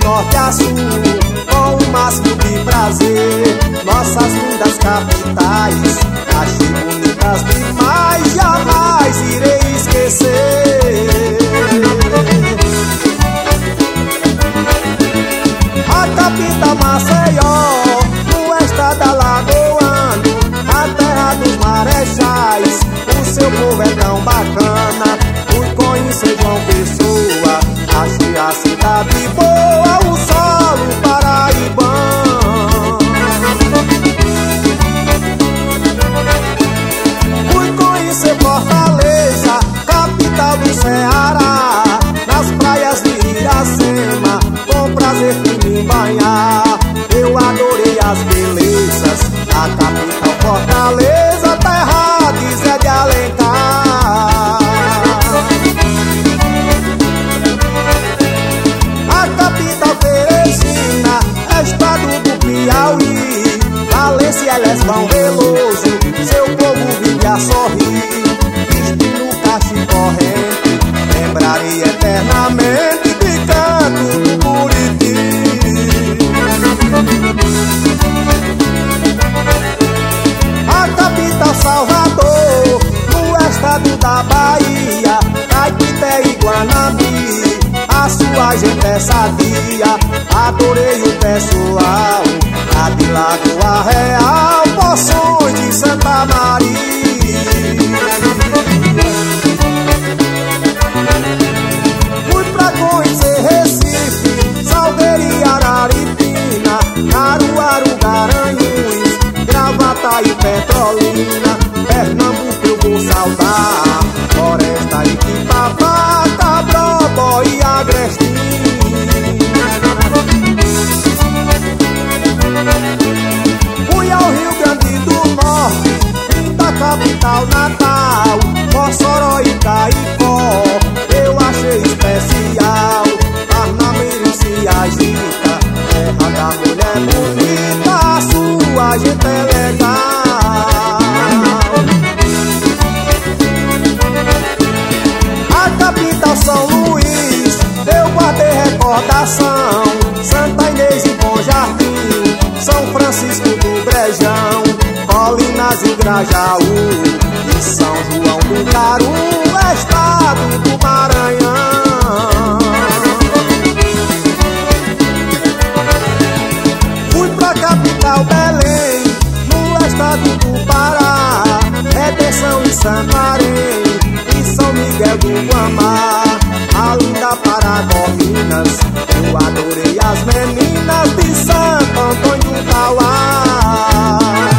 norte a sul, com o máximo de prazer. Nossas lindas capitais, achei bonitas demais, jamais irei esquecer. A capital Maceió, no estado alagoano, a terra dos marechais, o seu povo é tão bacana. Fui conhecer João Pessoa, achei a cidade boa, o solo paraibano. Fui conhecer Fortaleza, capital do Ceará, nas praias de Iracema, com prazer fui me banhar. Eu adorei as belezas da capital Fortaleza, terra de Zé de Alencar. A capital Teresina, estado do Piauí, Valência, Lesbão, Veloso, seu povo vive a sorrir. Destino Caxi corrente, lembrarei eternamente de Canto do Buriti. A capital Salvador, no estado da Bahia, Caetité e Guanambi, a sua gente é sadia. Adorei o pessoal, a de Lagoa Real, Poções de Santa Maria. Fui pra conhecer Recife, Salgueiro e Araripina, Caruaru, Garanhuns, Gravata e Petrolina. Pernambuco eu vou saudar, Floresta e Quipapá, Cabrobó e Agreste. Fui ao Rio Grande do Norte, linda capital natal, Mossoró e Caicó, eu achei especial. Arnamiro se agita, terra da mulher bonita, a sua gente é legal. A capital São Luís, eu guardei recordação, Santa Inês e Bom Jardim, São Francisco do Brejão, Colinas e Grajaú, e São João do Caru, estado do Maranhão. Fui pra capital Belém, no estado do Pará, Redenção e Santarém, e São Miguel do Guamá. A linda Paragominas, eu adorei as meninas de Santo Antônio do Tauá.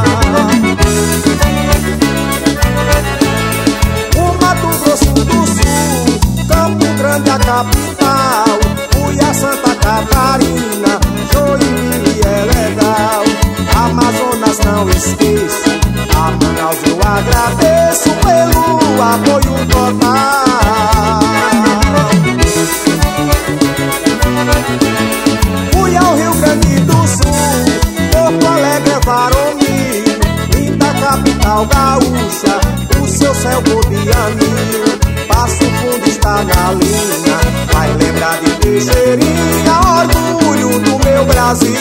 O Mato Grosso do Sul, Campo Grande a capital, fui a Santa Catarina, Joinville é legal. Amazonas não esqueço, a Manaus eu agradeço pelo apoio total. Fui ao Rio Grande do Sul, Porto Alegre é varonil, linda capital gaúcha, o seu céu cor de anil. Passo Fundo está na linha, vai lembrar de Teixeirinha, orgulho do meu Brasil.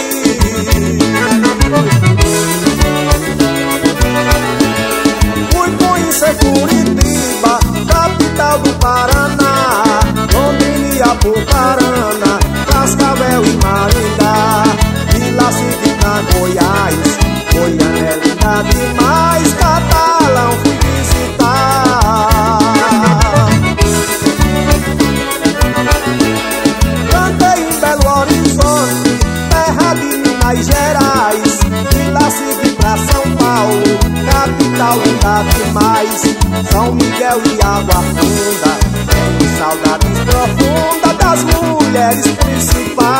Fui conhecer Curitiba, capital do Paraná, Londrina e Apucarana, Cascavel e Maringá, Vila Civita, Goiás, Goiânia é linda demais, Catalão fui visitar. Cantei em Belo Horizonte, terra de Minas Gerais, Vila Civita, São Paulo, capital linda demais, São Miguel e Água Funda, tenho saudades profundas das mulheres principais.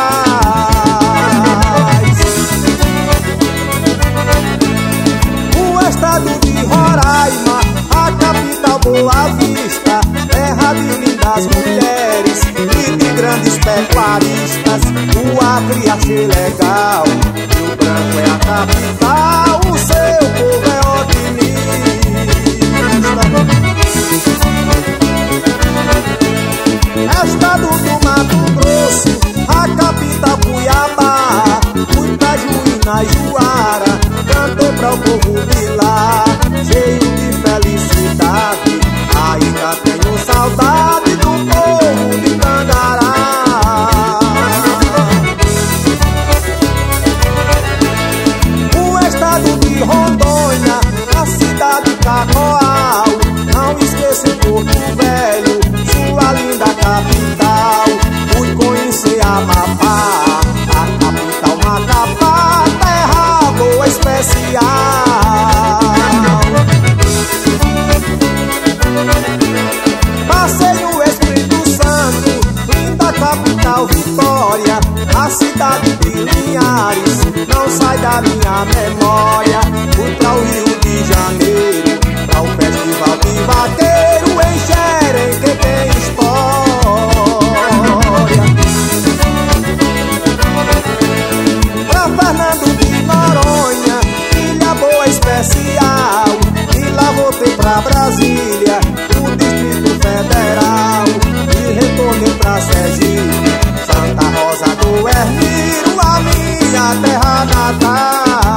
O estado de Roraima, a capital Boa Vista, terra de lindas mulheres e de grandes pecuaristas. O Acre achei legal, Rio Branco é a capital, o seu povo é otimista. Estado do Mato Grosso, a capital cidade de Linhares não sai da minha memória. Fui pra o Rio de Janeiro, pra o festival de vaqueiro. Em Xerém que tem história. Pra Fernando de Noronha, Ilha Boa especial. E lá voltei pra Brasília, o Distrito Federal. E retornei pra Sergipe, Santa Rosa do Hermiro, a minha terra natal.